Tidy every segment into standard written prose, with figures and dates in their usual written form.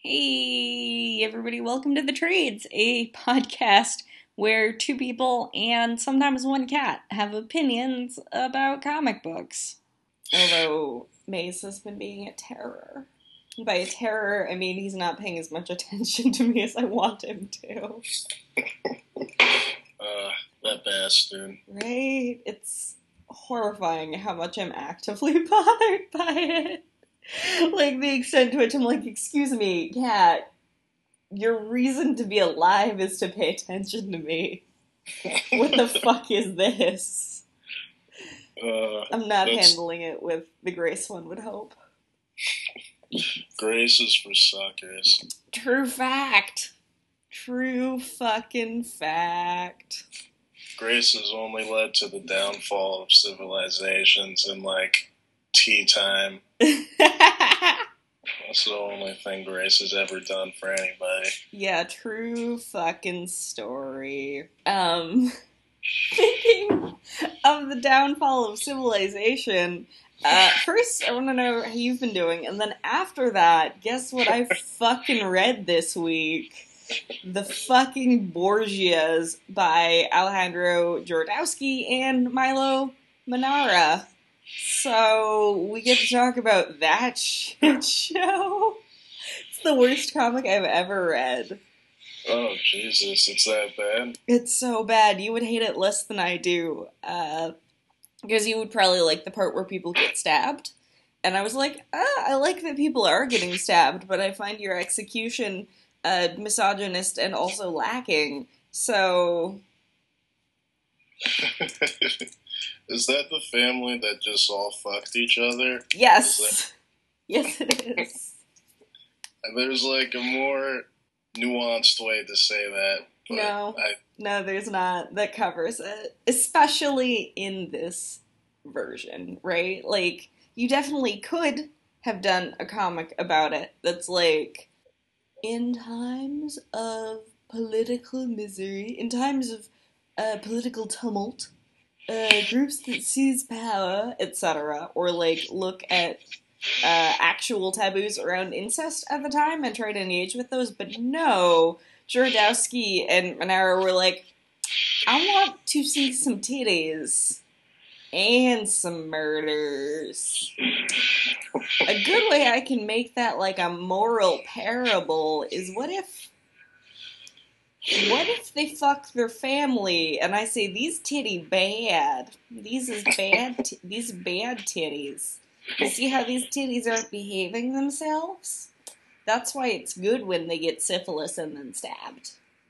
Hey, everybody, welcome to The Trades, a podcast where two people and sometimes one cat have opinions about comic books. Although Mace has been being a terror. By a terror, I mean he's not paying as much attention to me as I want him to. That bastard. Right? It's horrifying how much I'm actively bothered by it. Like, the extent to which I'm like, excuse me, cat, your reason to be alive is to pay attention to me. What the fuck is this? I'm not handling it with the grace one would hope. Grace is for suckers. True fact. True fucking fact. Grace has only led to the downfall of civilizations in, tea time. That's the only thing Grace has ever done for anybody. Yeah, true fucking story. Speaking of the downfall of civilization, first I want to know how you've been doing, and then after that, guess what I fucking read this week? The fucking Borgias by Alejandro Jodorowsky and Milo Manara. So, we get to talk about that shit show. It's the worst comic I've ever read. Oh, Jesus, it's that bad? It's so bad. You would hate it less than I do. Because you would probably like the part where people get stabbed. And I was like, I like that people are getting stabbed, but I find your execution misogynist and also lacking. So... Is that the family that just all fucked each other? Yes. Yes, it is. And there's a more nuanced way to say that. No, there's not. That covers it. Especially in this version, right? Like, you definitely could have done a comic about it that's like, in times of political misery, in times of political tumult, groups that seize power, etc., or look at actual taboos around incest at the time and try to engage with those. But no, Jodorowsky and Manara were like, I want to see some titties and some murders. A good way I can make that a moral parable is what if they fuck their family and I say, these titty bad. These is bad, these bad titties. You see how these titties aren't behaving themselves? That's why it's good when they get syphilis and then stabbed.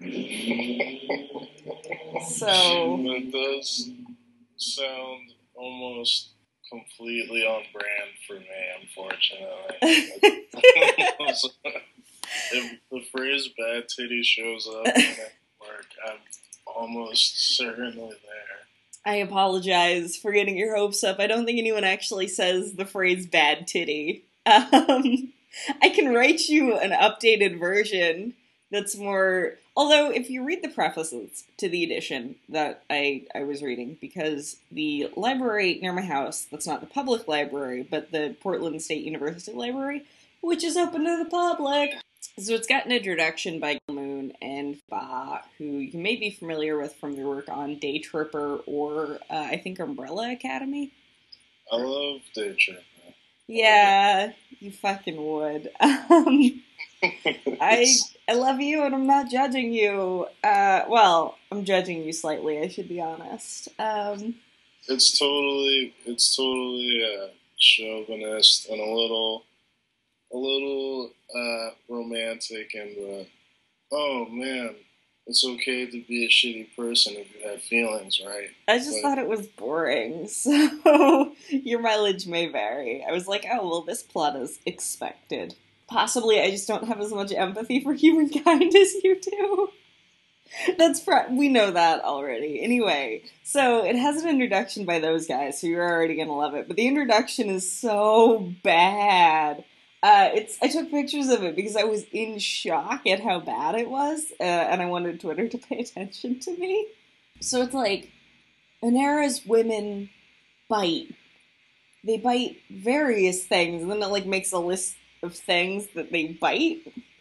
So... That does sound almost completely on brand for me, unfortunately. If the phrase bad titty shows up in work, I'm almost certainly there. I apologize for getting your hopes up. I don't think anyone actually says the phrase bad titty. I can write you an updated version that's more... Although, if you read the prefaces to the edition that I was reading, because the library near my house, that's not the public library, but the Portland State University Library, which is open to the public. So it's got an introduction by Moon and Ba, who you may be familiar with from their work on Day Tripper or, I think, Umbrella Academy. I love Day Tripper. Yeah, you fucking would. I love you and I'm not judging you. Well, I'm judging you slightly, I should be honest. It's totally chauvinist and a little romantic and oh man, it's okay to be a shitty person if you have feelings, right? I just thought it was boring, so your mileage may vary. I was like, oh, well, this plot is expected. Possibly I just don't have as much empathy for humankind as you do. We know that already. Anyway, so it has an introduction by those guys, so you're already gonna love it. But the introduction is so bad. I took pictures of it because I was in shock at how bad it was, and I wanted Twitter to pay attention to me. So it's like, Manara's women bite. They bite various things, and then it makes a list of things that they bite.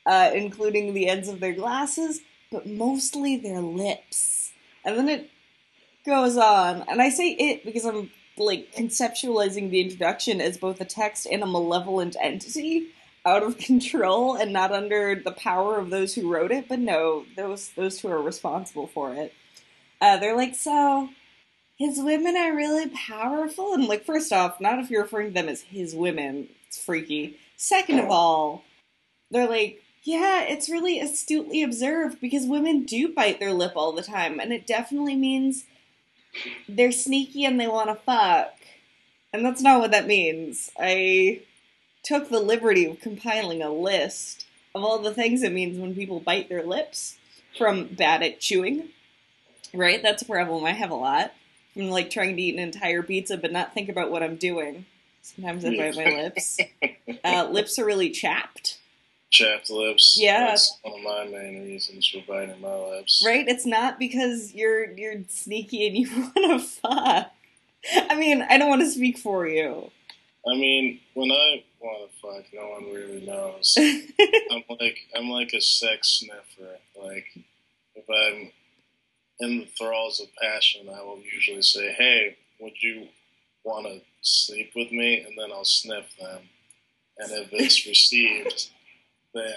including the ends of their glasses, but mostly their lips. And then it goes on, and I say it because I'm like conceptualizing the introduction as both a text and a malevolent entity out of control and not under the power of those who wrote it, but no, those who are responsible for it. They're like, so his women are really powerful? And like, first off, not if you're referring to them as his women, it's freaky. Second of all, they're like, yeah, it's really astutely observed because women do bite their lip all the time, and it definitely means they're sneaky and they want to fuck. And that's not what that means. I took the liberty of compiling a list of all the things it means when people bite their lips, from bad at chewing, right? That's a problem I have a lot. I'm like trying to eat an entire pizza but not think about what I'm doing. Sometimes I bite my lips. Lips are really chapped. Chapped lips. Yeah. That's one of my main reasons for biting my lips. Right? It's not because you're sneaky and you want to fuck. I mean, I don't want to speak for you. I mean, when I want to fuck, no one really knows. I'm like a sex sniffer. Like, if I'm in the thralls of passion, I will usually say, hey, would you want to sleep with me? And then I'll sniff them. And if it's received, then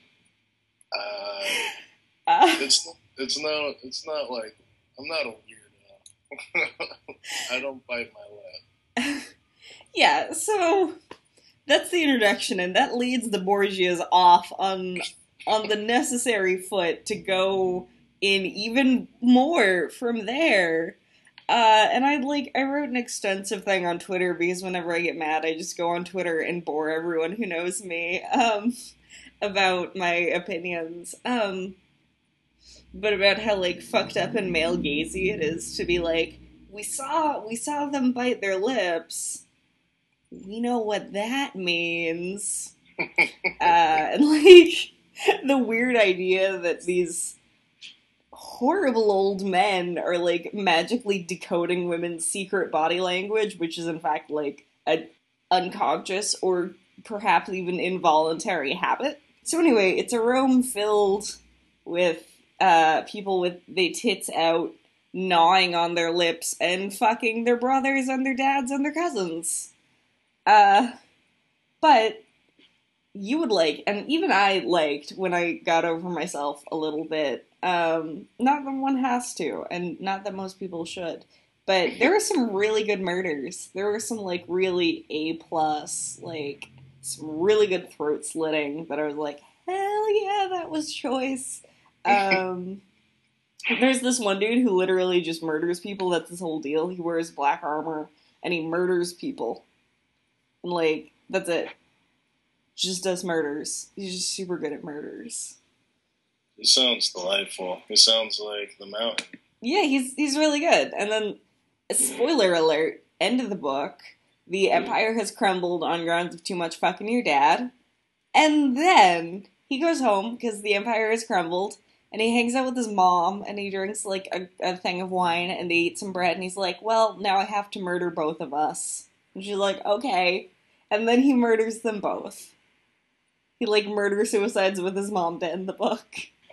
it's not like, I'm not a weirdo. I don't bite my lip. Yeah, so that's the introduction, and that leads the Borgias off on the necessary foot to go in even more from there. And I wrote an extensive thing on Twitter because whenever I get mad, I just go on Twitter and bore everyone who knows me about my opinions. But about how like fucked up and male gazy it is to be like, we saw them bite their lips. We know what that means. And like the weird idea that these horrible old men are like magically decoding women's secret body language, which is in fact like an unconscious or perhaps even involuntary habit. So anyway, it's a room filled with people with their tits out, gnawing on their lips and fucking their brothers and their dads and their cousins. But you would like, and even I liked when I got over myself a little bit, not that one has to, and not that most people should, but there were some really good murders. There were some, like, really A+, like, some really good throat slitting that I was like, hell yeah, that was choice. There's this one dude who literally just murders people. That's his whole deal. He wears black armor, and he murders people. And, like, that's it. Just does murders. He's just super good at murders. He sounds delightful. He sounds like the Mountain. Yeah, he's really good. And then, spoiler alert, end of the book, the Empire has crumbled on grounds of too much fucking your dad. And then he goes home because the Empire has crumbled, and he hangs out with his mom, and he drinks like a thing of wine, and they eat some bread, and he's like, well, now I have to murder both of us. And she's like, okay. And then he murders them both. He, like, murder-suicides with his mom to end the book.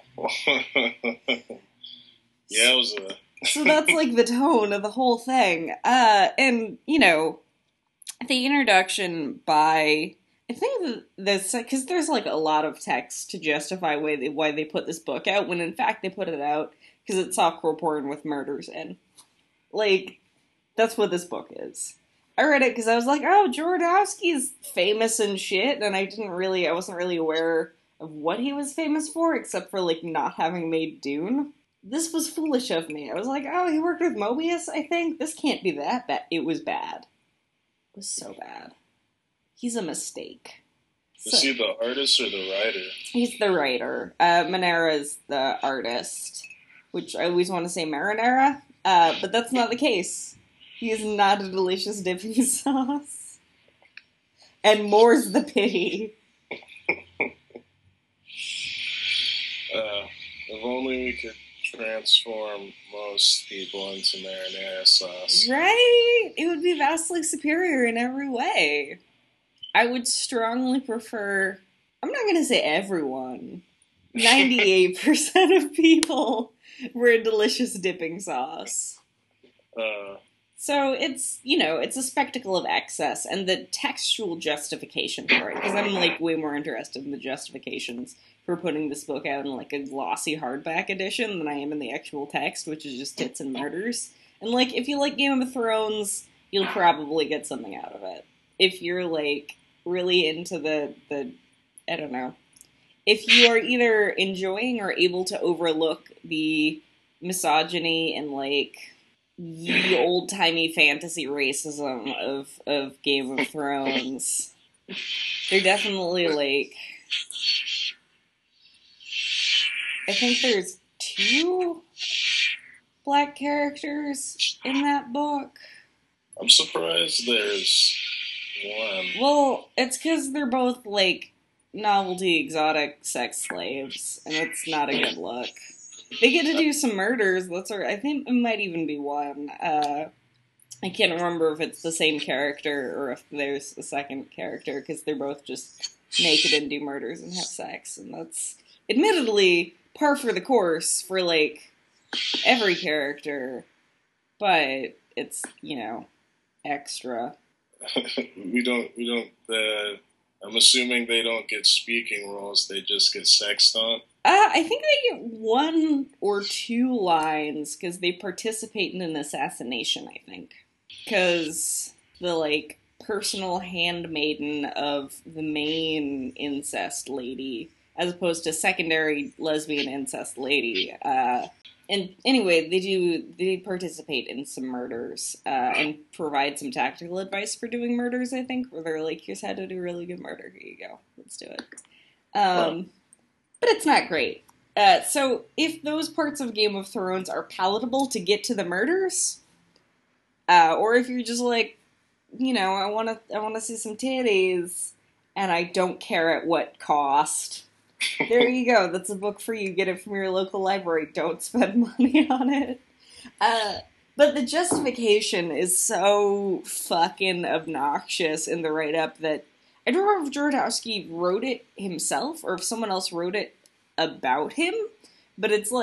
Yowza. So that's, like, the tone of the whole thing. And, you know, the introduction by... I think this... Because there's, like, a lot of text to justify why they put this book out, when, in fact, they put it out because it's softcore porn with murders in. Like, that's what this book is. I read it because I was like, oh, Jodorowsky's famous and shit, and I wasn't really aware of what he was famous for, except for, like, not having made Dune. This was foolish of me. I was like, oh, he worked with Mobius, I think? This can't be that bad. It was bad. It was so bad. He's a mistake. Is he the artist or the writer? He's the writer. Manera's the artist, which I always want to say marinara, but that's not the case. He is not a delicious dipping sauce. And more's the pity. If only we could transform most people into marinara sauce. Right? It would be vastly superior in every way. I would strongly prefer... I'm not going to say everyone. 98% of people were a delicious dipping sauce. So it's, it's a spectacle of excess, and the textual justification for it, because I'm, way more interested in the justifications for putting this book out in, a glossy hardback edition than I am in the actual text, which is just tits and murders. And, if you like Game of Thrones, you'll probably get something out of it. If you're, really into the I don't know. If you are either enjoying or able to overlook the misogyny and, the old-timey fantasy racism of Game of Thrones, they're definitely, I think there's 2 black characters in that book. I'm surprised there's 1. Well, it's because they're both, novelty exotic sex slaves, and it's not a good look. They get to do some murders, I think it might even be 1. I can't remember if it's the same character or if there's a second character, because they're both just naked and do murders and have sex, and that's admittedly par for the course for, every character, but it's, extra. I'm assuming they don't get speaking roles, they just get sexed on. I think they get 1 or 2 lines, because they participate in an assassination, I think. Because the, personal handmaiden of the main incest lady, as opposed to secondary lesbian incest lady, and anyway, they participate in some murders, and provide some tactical advice for doing murders, I think, where they're here's how to do a really good murder, here you go, let's do it. But it's not great. So if those parts of Game of Thrones are palatable to get to the murders, or if you're just I wanna see some titties, and I don't care at what cost, there you go. That's a book for you. Get it from your local library. Don't spend money on it. But the justification is so fucking obnoxious in the write-up that I don't know if Jodorowsky wrote it himself or if someone else wrote it about him, but it's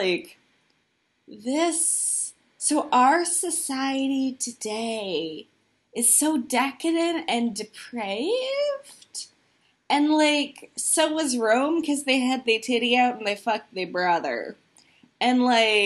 this. So our society today is so decadent and depraved. And, so was Rome, because they had their titty out and they fucked their brother. And,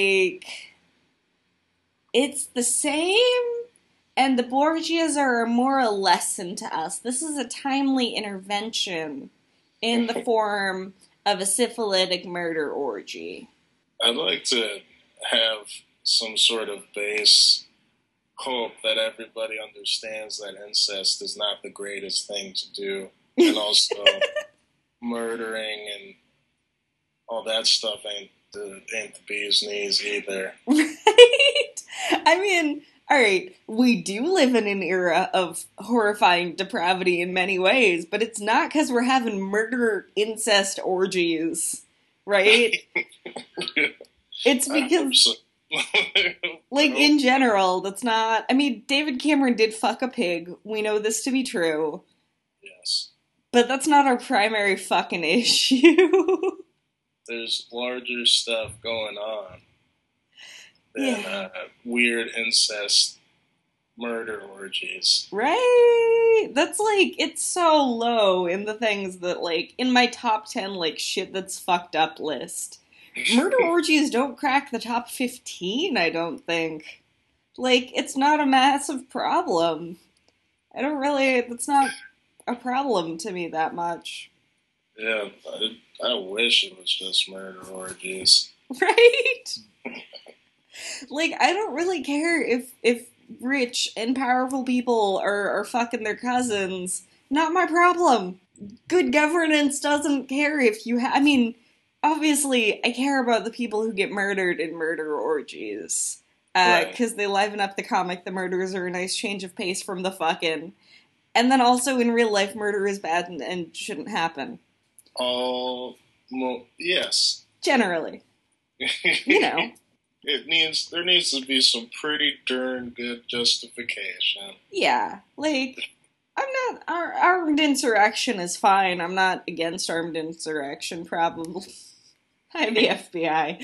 it's the same, and the Borgias are a moral lesson to us. This is a timely intervention in the form of a syphilitic murder orgy. I'd like to have some sort of base hope that everybody understands that incest is not the greatest thing to do. And also, murdering and all that stuff ain't the bee's knees either. Right? I mean, alright, we do live in an era of horrifying depravity in many ways, but it's not because we're having murder incest orgies, right? It's because, in general, that's not... I mean, David Cameron did fuck a pig. We know this to be true. Yes. But that's not our primary fucking issue. There's larger stuff going on than weird incest murder orgies. Right? That's it's so low in the things that, in my top 10, shit that's fucked up list. Murder orgies don't crack the top 15, I don't think. It's not a massive problem. That's not a problem to me that much. Yeah, I wish it was just murder orgies. Right? I don't really care if rich and powerful people are fucking their cousins. Not my problem. Good governance doesn't care if you I mean, obviously, I care about the people who get murdered in murder orgies. Because they liven up the comic, the murders are a nice change of pace from the fucking... And then also, in real life, murder is bad and shouldn't happen. Oh, well, yes. Generally. There needs to be some pretty darn good justification. Yeah, I'm not. Armed insurrection is fine. I'm not against armed insurrection. Probably. I'm the FBI.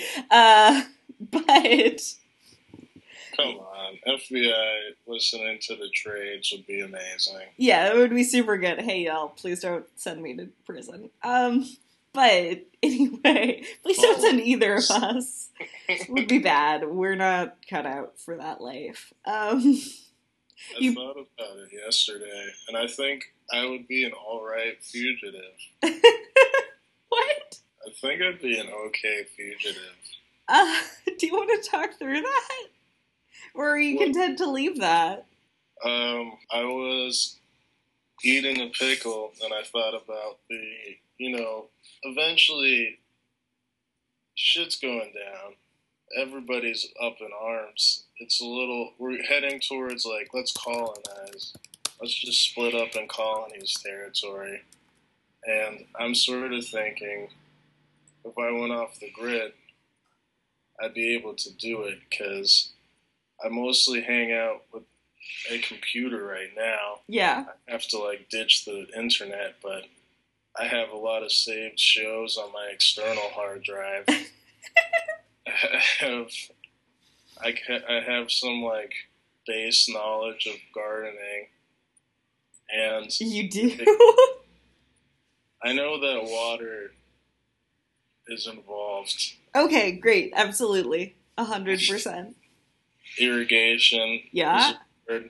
But Come on, FBI listening to the trades would be amazing. yeah, it would be super good. Hey y'all, please don't send me to prison. But anyway, please don't send either of us. It would be bad. We're not cut out for that life. I thought about it yesterday, and I think I would be an alright fugitive. What? I think I'd be an okay fugitive. Do you want to talk through that? Or are you content to leave that? I was eating a pickle, and I thought about eventually shit's going down. Everybody's up in arms. We're heading towards, like, let's colonize. Let's just split up in colonies territory. And I'm sort of thinking, if I went off the grid, I'd be able to do it, because I mostly hang out with a computer right now. Yeah. I have to, like, ditch the internet, but I have a lot of saved shows on my external hard drive. I have some, like, base knowledge of gardening, and you do. I know that water is involved. Okay, great, absolutely, 100%. Irrigation. Yeah. Is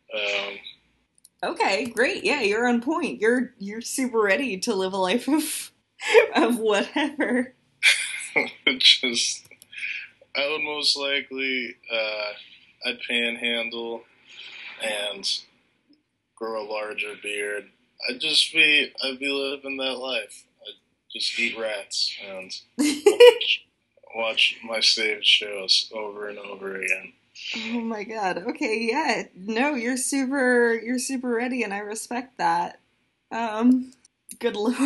Okay, great. Yeah, you're on point. You're super ready to live a life of whatever. Just, I would most likely, I'd panhandle and grow a larger beard. I'd be living that life. I'd just eat rats and watch my saved shows over and over again. Oh my god. Okay, yeah. No, you're super ready and I respect that. Good lord.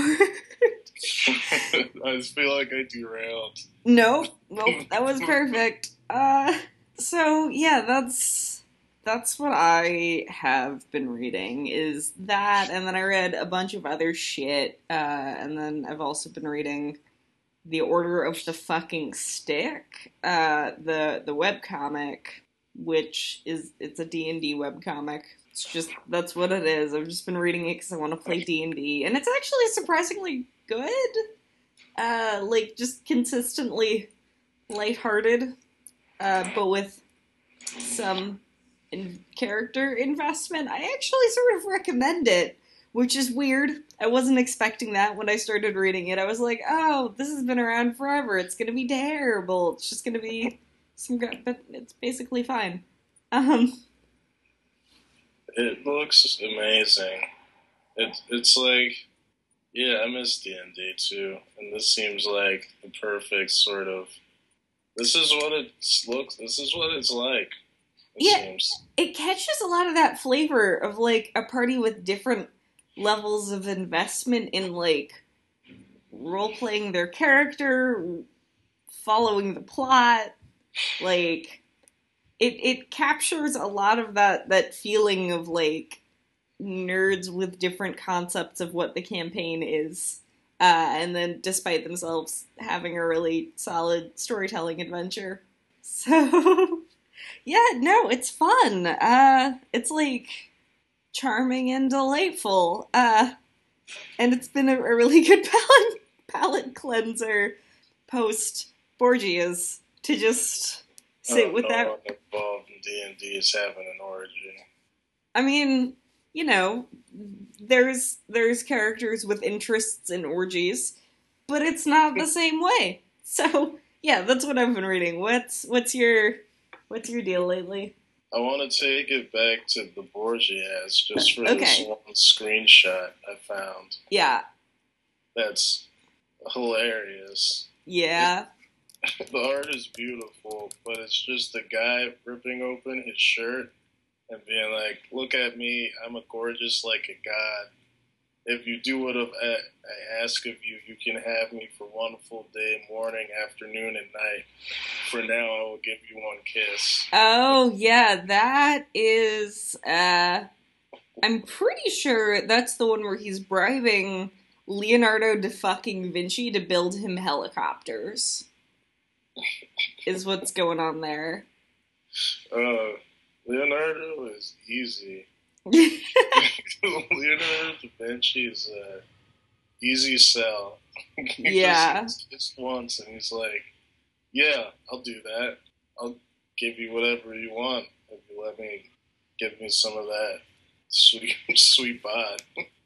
I just feel like I derailed. Nope, that was perfect. So yeah, that's what I have been reading, is that, and then I read a bunch of other shit, and then I've also been reading The Order of the Fucking Stick, the webcomic, which it's a D&D webcomic. It's just, that's what it is. I've just been reading it because I want to play D&D, and it's actually surprisingly good. Like, just consistently lighthearted, but with some character investment. I actually sort of recommend it, which is weird. I wasn't expecting that when I started reading it. I was like, oh, this has been around forever. It's gonna be terrible. It's just gonna be but it's basically fine. It looks amazing. It's like, yeah, I miss D&D too, and this seems like the perfect sort of. This is what it's like. Seems. It catches a lot of that flavor of, like, a party with different levels of investment in, like, role-playing their character, following the plot. Like, it captures a lot of that feeling of, like, nerds with different concepts of what the campaign is. And then, despite themselves having a really solid storytelling adventure. So... yeah, no, it's fun. It's, like, charming and delightful. And it's been a really good palate cleanser post Borgias to just sit with that. No one involved in D&D is having an orgy. I mean, you know, there's characters with interests in orgies, but it's not the same way. So, yeah, that's what I've been reading. What's your deal lately? I want to take it back to the Borgias just for this one screenshot I found. Yeah. That's hilarious. Yeah. The art is beautiful, but it's just a guy ripping open his shirt and being like, look at me, I'm a gorgeous like a god. If you do what I ask of you, you can have me for one full day, morning, afternoon, and night. For now, I will give you one kiss. Oh, yeah, that is, I'm pretty sure that's the one where he's bribing Leonardo da fucking Vinci to build him helicopters. Is what's going on there. Leonardo is easy. Leonardo da Vinci is a easy sell. Yeah. Just once, and he's like, "Yeah, I'll do that. I'll give you whatever you want if you let me give me some of that sweet bod."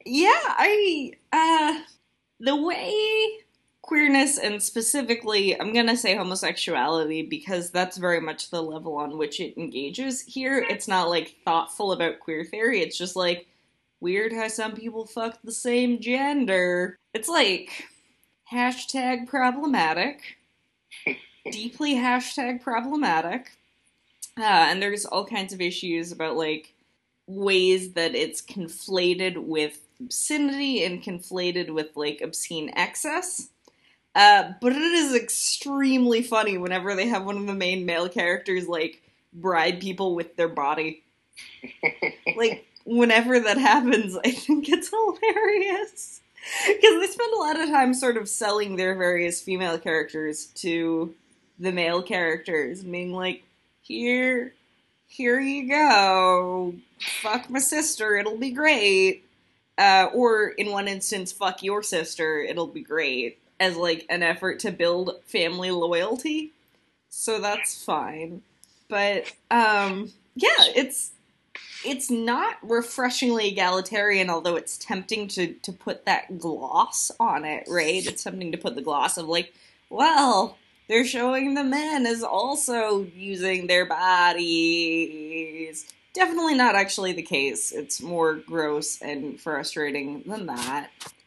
Yeah, the way queerness and specifically, I'm gonna say homosexuality because that's very much the level on which it engages here. It's not like thoughtful about queer theory, it's just like weird how some people fuck the same gender. It's like hashtag problematic, deeply hashtag problematic. And there's all kinds of issues about like ways that it's conflated with obscenity and conflated with like obscene excess. But it is extremely funny whenever they have one of the main male characters like bribe people with their body. Like whenever that happens, I think it's hilarious because they spend a lot of time sort of selling their various female characters to the male characters, and being like, here you go, fuck my sister, it'll be great. Or in one instance, fuck your sister, it'll be great, as like an effort to build family loyalty. So that's fine. But yeah, it's not refreshingly egalitarian, although it's tempting to put that gloss on it, right? It's tempting to put the gloss of like, well, they're showing the men as also using their bodies. Definitely not actually the case. It's more gross and frustrating than that.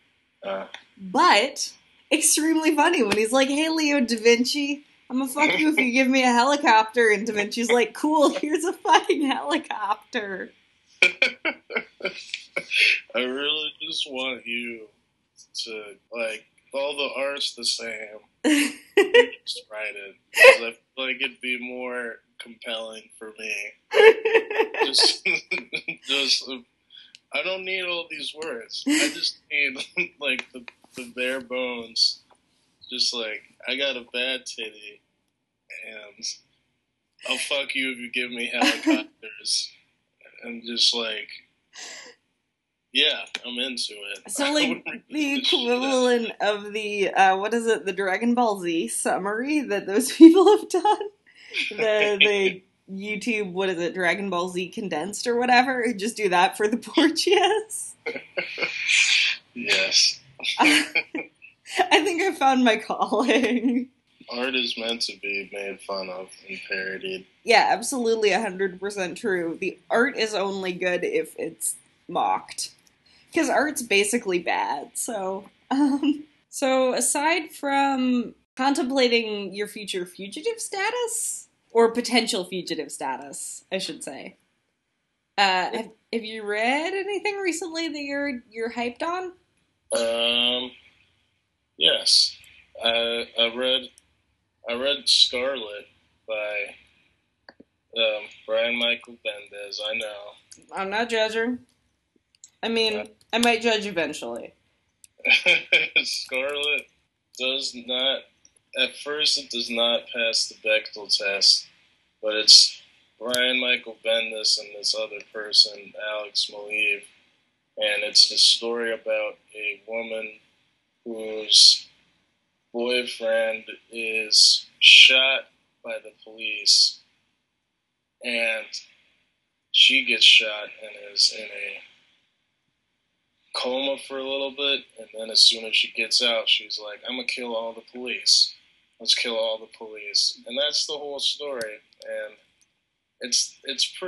But extremely funny when he's like, hey, Leo da Vinci, I'm gonna fuck you if you give me a helicopter. And Da Vinci's like, cool, here's a fucking helicopter. I really just want you to, like, all the art's the same. Just write it. Because I feel like it'd be more compelling for me. just I don't need all these words. I just need, like, the bare bones. Just like, I got a bad titty, and I'll fuck you if you give me helicopters. And just like, yeah, I'm into it. So like the equivalent of the what is it, the Dragon Ball Z summary that those people have done, the YouTube, what is it, Dragon Ball Z condensed or whatever, just do that for the Porteous. Yes. I think I found my calling. Art is meant to be made fun of and parodied. Yeah, absolutely 100% true. The art is only good if it's mocked. Because art's basically bad, so... So, aside from contemplating your future fugitive status, or potential fugitive status, I should say, have you read anything recently that you're hyped on? Yes. I read Scarlet by Brian Michael Bendis. I know. I'm not judging. I mean, I might judge eventually. Scarlet does not, at first it does not pass the Bechdel test, but it's Brian Michael Bendis and this other person, Alex Maleev, and it's a story about a woman whose boyfriend is shot by the police, and she gets shot and is in a coma for a little bit, and then as soon as she gets out, she's like, I'm gonna kill all the police. Let's kill all the police. And that's the whole story. And it's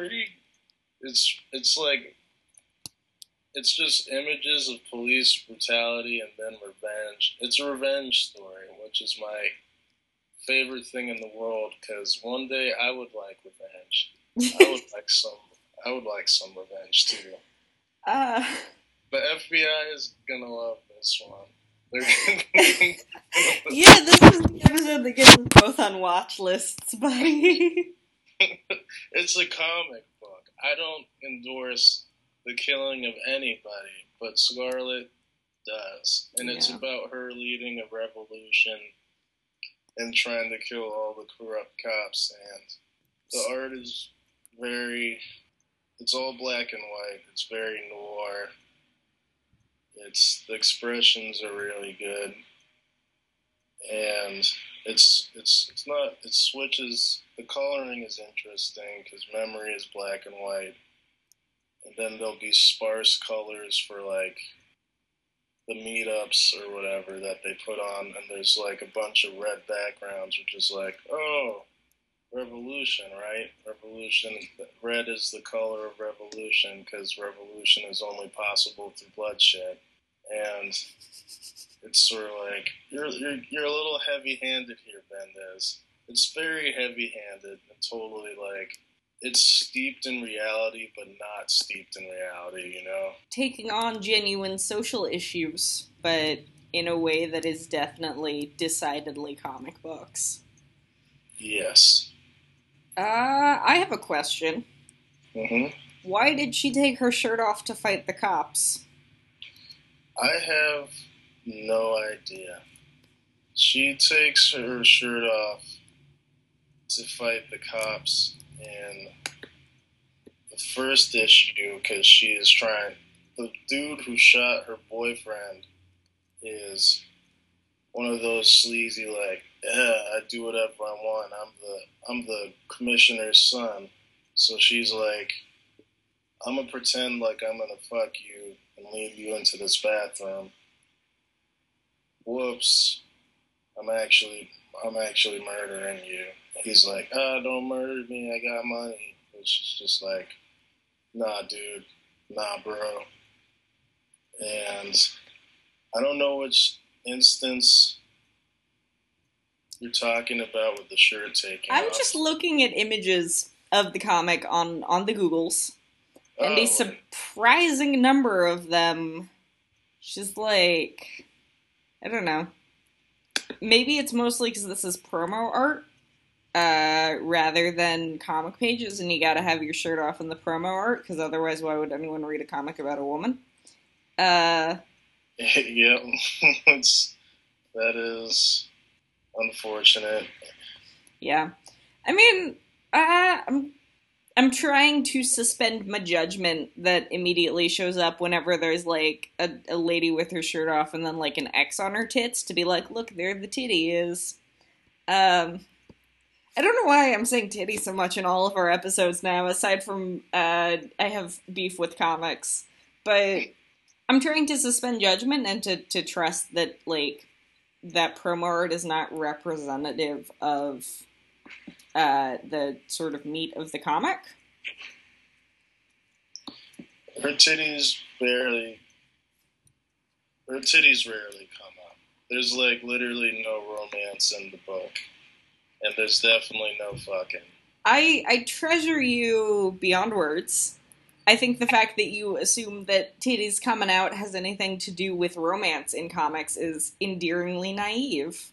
like, it's just images of police brutality and then revenge. It's a revenge story, which is my favorite thing in the world, because one day I would like revenge. I would like some revenge too. The FBI is gonna love this one. Yeah, this is the episode that gets us both on watch lists, buddy. It's a comic book. I don't endorse the killing of anybody, but Scarlet does. And it's about her leading a revolution and trying to kill all the corrupt cops. And the art is it's all black and white. It's very noir. The expressions are really good. And it switches, the coloring is interesting because Memory is black and white. And then there'll be sparse colors for like the meetups or whatever that they put on, and there's like a bunch of red backgrounds, which is like, oh, revolution, right? Revolution, red is the color of revolution because revolution is only possible through bloodshed. And it's sort of like, you're a little heavy-handed here, Bendis. It's very heavy-handed and totally like, it's steeped in reality, but not steeped in reality, you know? Taking on genuine social issues, but in a way that is definitely, decidedly comic books. Yes. I have a question. Mm-hmm. Why did she take her shirt off to fight the cops? I have no idea. She takes her shirt off to fight the cops in the first issue because she is trying. The dude who shot her boyfriend is one of those sleazy, like, I do whatever I want. I'm the commissioner's son. So she's like, I'm gonna pretend like I'm gonna fuck you and lead you into this bathroom. Whoops. I'm actually murdering you. He's like, don't murder me, I got money. It's just like, nah, dude. Nah, bro. And I don't know which instance you're talking about with the shirt taking I'm off. just looking at images of the comic on the Googles. And a surprising number of them, just like, I don't know. Maybe it's mostly because this is promo art, rather than comic pages, and you gotta have your shirt off in the promo art, because otherwise why would anyone read a comic about a woman? Yep. That is unfortunate. Yeah. I mean, I'm trying to suspend my judgment that immediately shows up whenever there's, like, a lady with her shirt off and then, like, an X on her tits to be like, look, there the titty is. I don't know why I'm saying titty so much in all of our episodes now, aside from, I have beef with comics. But I'm trying to suspend judgment and to trust that, like, that promo art is not representative of the sort of meat of the comic. Her titties rarely come up. There's like literally no romance in the book. And there's definitely no fucking. I treasure you beyond words. I think the fact that you assume that titties coming out has anything to do with romance in comics is endearingly naive.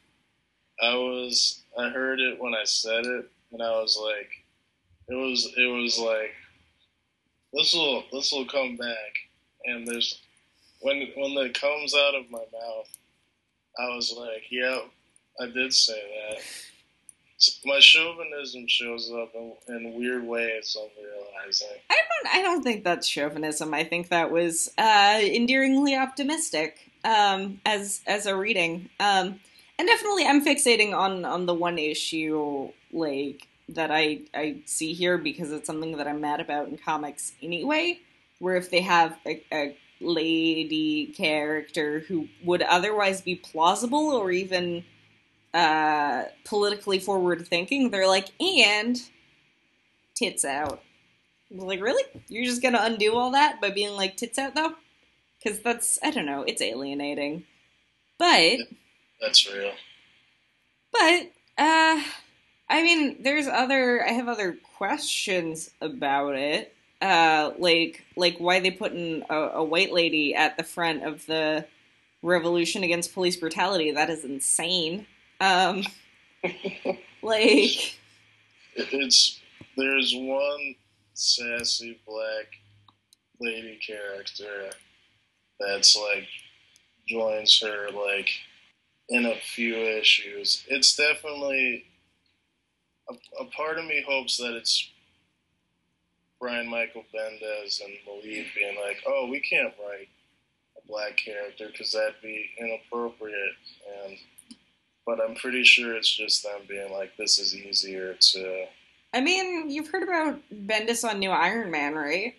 I heard it when I said it, and I was like, it was like, this will come back, and there's, when it comes out of my mouth, I was like, yep, I did say that. My chauvinism shows up in weird ways, I'm realizing. I don't think that's chauvinism. I think that was endearingly optimistic as a reading. And definitely I'm fixating on the one issue like that I see here because it's something that I'm mad about in comics anyway, where if they have a lady character who would otherwise be plausible or even politically forward thinking, they're like, and tits out. I was like, really? You're just gonna undo all that by being like, tits out though? Because that's, I don't know, it's alienating. But that's real. But I mean, I have other questions about it. Like why they put in a white lady at the front of the revolution against police brutality. That is insane. Like, there's one sassy black lady character that's like joins her like in a few issues. It's definitely a part of me hopes that it's Brian Michael Bendis and Malieve being like, oh, we can't write a black character because that'd be inappropriate. And but I'm pretty sure it's just them being like, this is easier to. I mean, you've heard about Bendis on New Iron Man, right?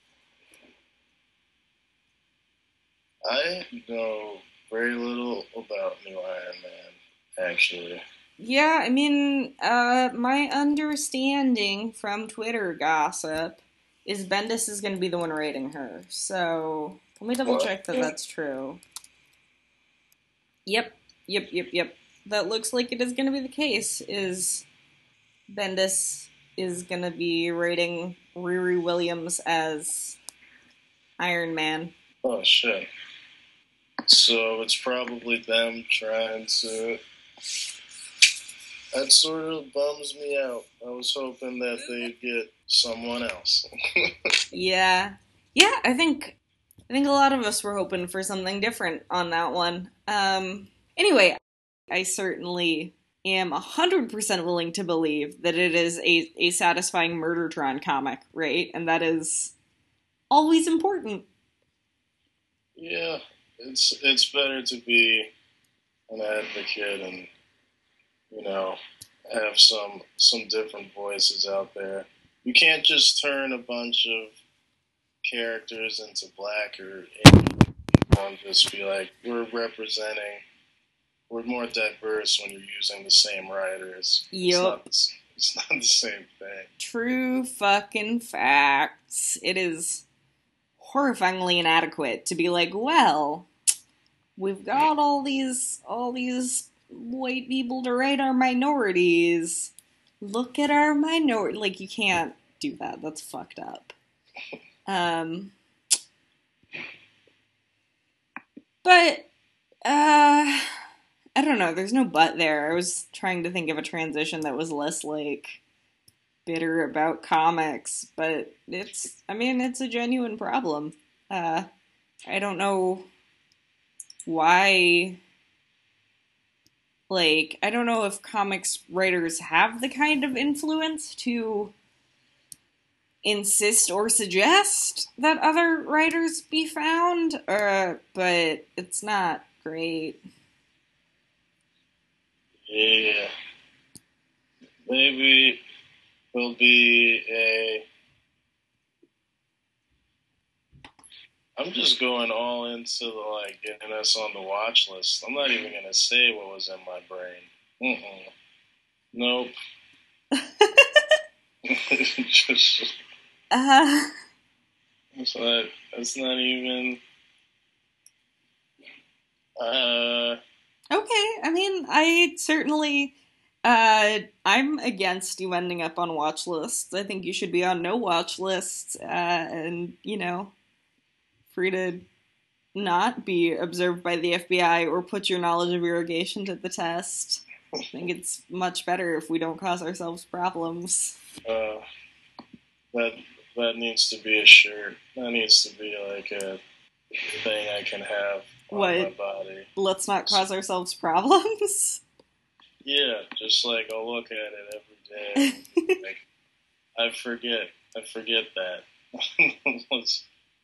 I know very little about New Iron Man, actually. Yeah, I mean, my understanding from Twitter gossip is Bendis is going to be the one writing her. So let me double What? check that that's true. Yep, yep. That looks like it is going to be the case. Is Bendis is going to be writing Riri Williams as Iron Man? Oh shit! So it's probably them trying to. That sort of bums me out. I was hoping that they'd get someone else. Yeah, I think a lot of us were hoping for something different on that one. Anyway, I certainly am 100% willing to believe that it is a satisfying Murdertron comic, right? And that is always important. Yeah, it's better to be an advocate and you know have some different voices out there. You can't just turn a bunch of characters into black or Asian people and just be like we're more diverse when you're using the same writers. Yup. It's not the same thing. True fucking facts. It is horrifyingly inadequate to be like, well, we've got all these white people to write our minorities. Look at our minority. Like, you can't do that. That's fucked up. But I don't know. There's no but there. I was trying to think of a transition that was less like bitter about comics, but it's a genuine problem. I don't know why. Like, I don't know if comics writers have the kind of influence to insist or suggest that other writers be found, but it's not great. Yeah, maybe there'll be a. I'm just going all into the like getting us on the watch list. I'm not even gonna say what was in my brain. Nope. Just it's not even. Okay, I mean, I'm against you ending up on watch lists. I think you should be on no watch lists, and, free to not be observed by the FBI or put your knowledge of irrigation to the test. I think it's much better if we don't cause ourselves problems. That needs to be a shirt. That needs to be like a thing I can have on my body. Let's not cause ourselves problems? Yeah, just like I'll look at it every day. Like, I forget that.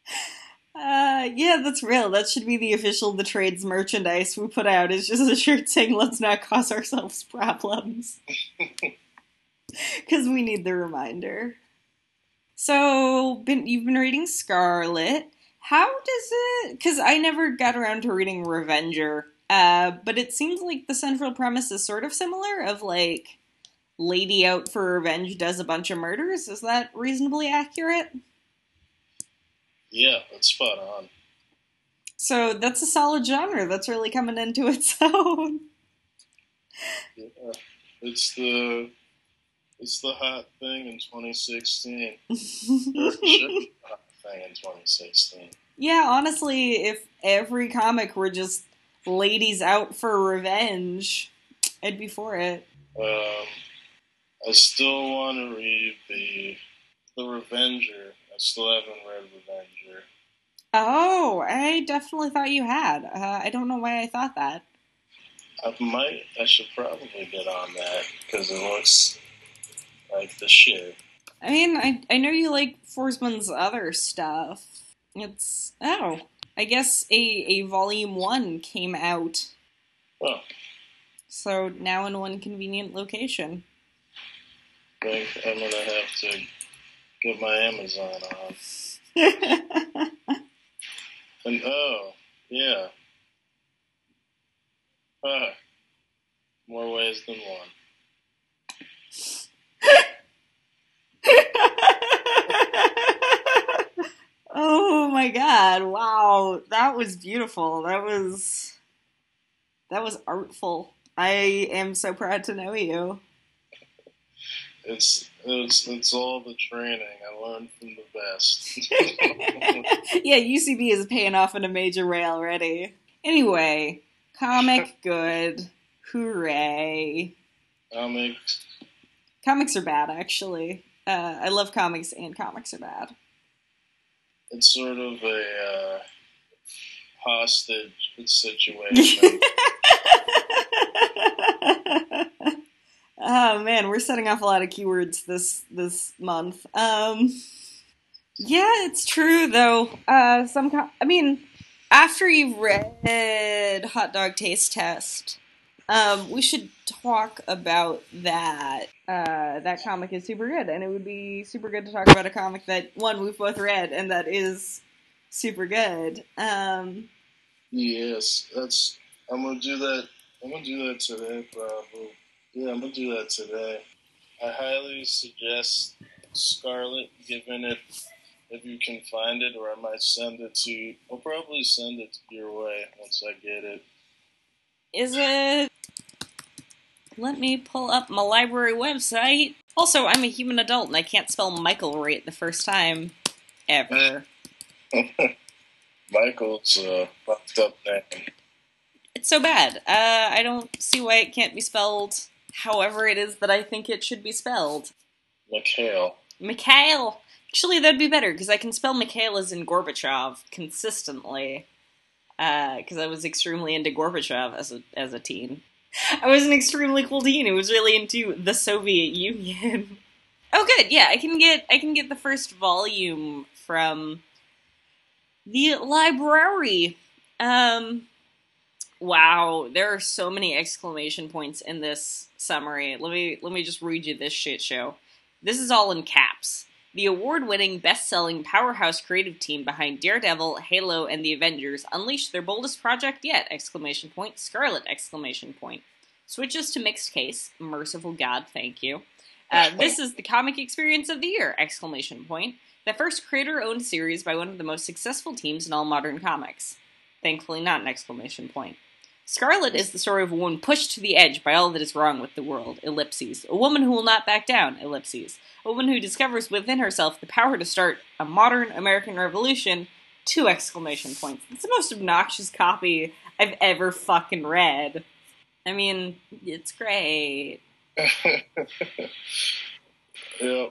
Yeah, that's real. That should be the official The Trades merchandise we put out. It's just a shirt saying, let's not cause ourselves problems. Because we need the reminder. So, you've been reading Scarlet. How does it... Because I never got around to reading Revenger, but it seems like the central premise is sort of similar, of like, lady out for revenge does a bunch of murders. Is that reasonably accurate? Yeah, that's spot on. So that's a solid genre that's really coming into its own. Yeah, it's the hot thing in 2016. Or it should be the hot thing in 2016. Yeah, honestly, if every comic were just ladies out for revenge, I'd be for it. I still want to read the Revenger. still haven't read Revenger. Oh, I definitely thought you had. I don't know why I thought that. I should probably get on that because it looks like the shit. I mean, I know you like Forsman's other stuff. I guess a volume 1 came out. Oh. So now in one convenient location. I think I'm gonna have to get my Amazon on. And yeah. More ways than one. Oh my god, wow. That was beautiful. That was artful. I am so proud to know you. It's all the training I learned from the best. Yeah, UCB is paying off in a major way already. Anyway, comic good. Hooray. Comics are bad, actually. I love comics, and comics are bad. It's sort of a hostage situation. Oh man, we're setting off a lot of keywords this month. Yeah, it's true though. After you've read Hot Dog Taste Test, we should talk about that. That comic is super good, and it would be super good to talk about a comic that, one, we've both read, and that is super good. Yes, I'm gonna do that. I'm gonna do that today, probably. Yeah, I'm gonna do that today. I highly suggest Scarlet, given it, if you can find it, or I might send it to. I'll probably send it your way once I get it. Is it? Let me pull up my library website. Also, I'm a human adult and I can't spell Michael right the first time. Ever. Michael's a fucked up name. It's so bad. I don't see why it can't be spelled however it is that I think it should be spelled. Mikhail. Actually, that'd be better, because I can spell Mikhail as in Gorbachev consistently. Because I was extremely into Gorbachev as a teen. I was an extremely cool teen who was really into the Soviet Union. Oh, good. Yeah, I can get the first volume from the library. Wow, there are so many exclamation points in this summary. Let me just read you this shit show. This is all in caps. The award-winning, best-selling powerhouse creative team behind Daredevil, Halo, and the Avengers unleashed their boldest project yet! Exclamation point. Scarlet! Exclamation point. Switches to mixed case. Merciful God, thank you. This is the comic experience of the year! Exclamation point. The first creator-owned series by one of the most successful teams in all modern comics. Thankfully not an exclamation point. Scarlet is the story of a woman pushed to the edge by all that is wrong with the world, ellipses. A woman who will not back down, ellipses. A woman who discovers within herself the power to start a modern American revolution, 2 exclamation points. It's the most obnoxious copy I've ever fucking read. I mean, it's great. Yep.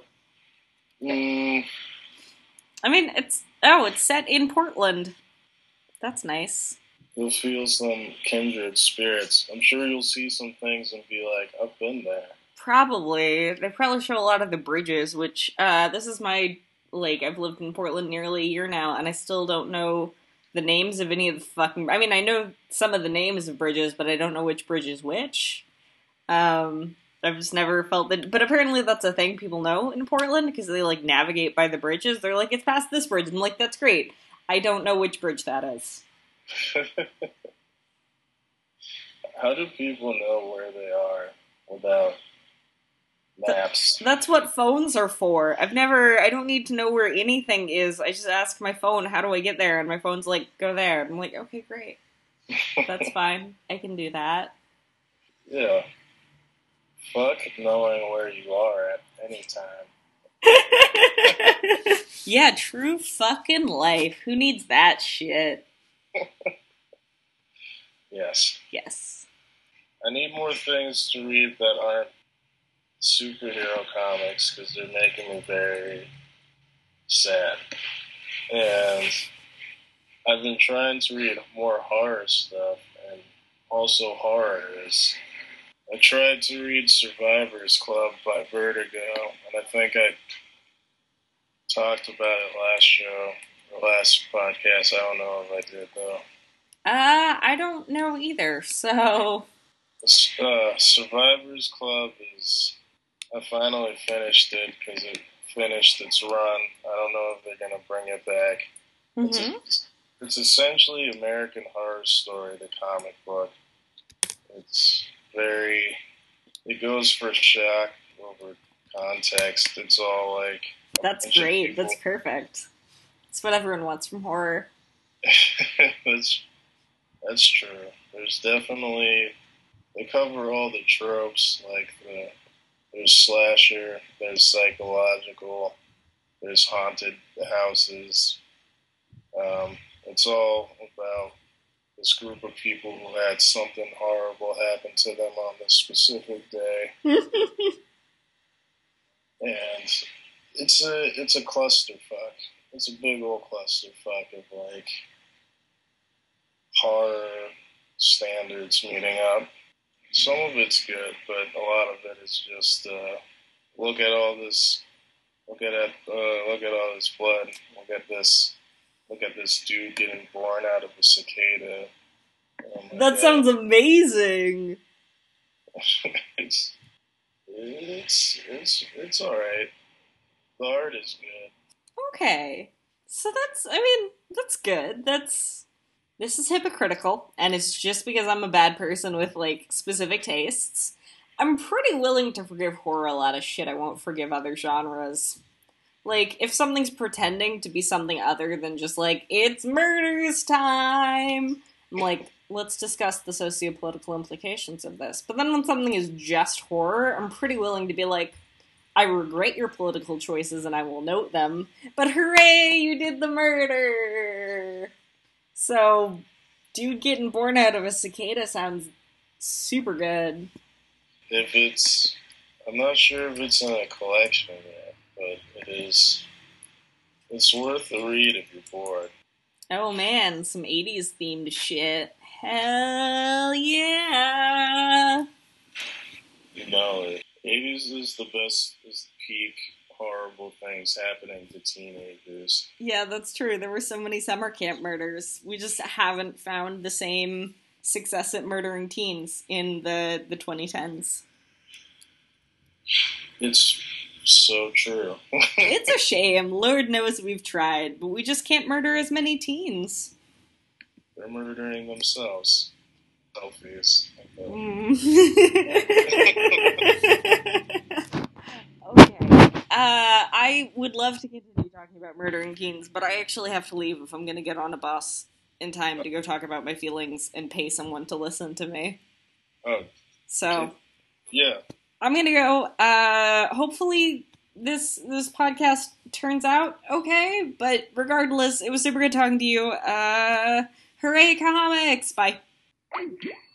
I mean, it's set in Portland. That's nice. You'll feel some kindred spirits. I'm sure you'll see some things and be like, I've been there. Probably. They probably show a lot of the bridges, which, this is my, I've lived in Portland nearly a year now, and I still don't know the names of any of the fucking... I mean, I know some of the names of bridges, but I don't know which bridge is which. I've just never felt that... But apparently that's a thing people know in Portland, because they, navigate by the bridges. They're like, it's past this bridge. I'm like, that's great. I don't know which bridge that is. How do people know where they are without maps? That's what phones are for. I don't need to know where anything is. I just ask my phone, how do I get there? And my phone's like, go there. And I'm like, okay, great. That's fine. I can do that. Yeah. Fuck knowing where you are at any time. Yeah, true fucking life. Who needs that shit? Yes. Yes. I need more things to read that aren't superhero comics because they're making me very sad. And I've been trying to read more horror stuff, and also horror is. I tried to read Survivor's Club by Vertigo, and I think I talked about it last show, or last podcast. I don't know if I did, though. I don't know either, so... Survivor's Club is... I finally finished it, because it finished its run. I don't know if they're going to bring it back. Mm-hmm. It's essentially American Horror Story, the comic book. It's very... It goes for shock over context. It's all like... That's great. That's perfect. It's what everyone wants from horror. That's true. There's definitely... They cover all the tropes, like there's slasher, there's psychological, there's haunted houses. It's all about this group of people who had something horrible happen to them on this specific day. And it's a clusterfuck. It's a big old clusterfuck of like horror standards meeting up. Some of it's good, but a lot of it is just look at all this blood. Look at this dude getting born out of a cicada. That sounds amazing. It's all right. The art is good. Okay, so that's good. This is hypocritical, and it's just because I'm a bad person with, like, specific tastes. I'm pretty willing to forgive horror a lot of shit I won't forgive other genres. Like, if something's pretending to be something other than just, like, it's murders time, I'm like, let's discuss the socio-political implications of this. But then when something is just horror, I'm pretty willing to be like, I regret your political choices and I will note them, but hooray, you did the murder! So, dude getting born out of a cicada sounds super good. I'm not sure if it's in a collection yet, but it is. It's worth the read if you're bored. Oh man, some 80s themed shit. Hell yeah! You know it. 80s is the peak horrible things happening to teenagers. Yeah, that's true. There were so many summer camp murders. We just haven't found the same success at murdering teens in the 2010s. It's so true. It's a shame. Lord knows we've tried, but we just can't murder as many teens. They're murdering themselves. Selfies. Okay. I would love to continue talking about murdering teens, but I actually have to leave if I'm going to get on a bus in time to go talk about my feelings and pay someone to listen to me. Oh. So. Yeah. I'm going to go. Hopefully this podcast turns out okay, but regardless, it was super good talking to you. Hooray, comics! Bye.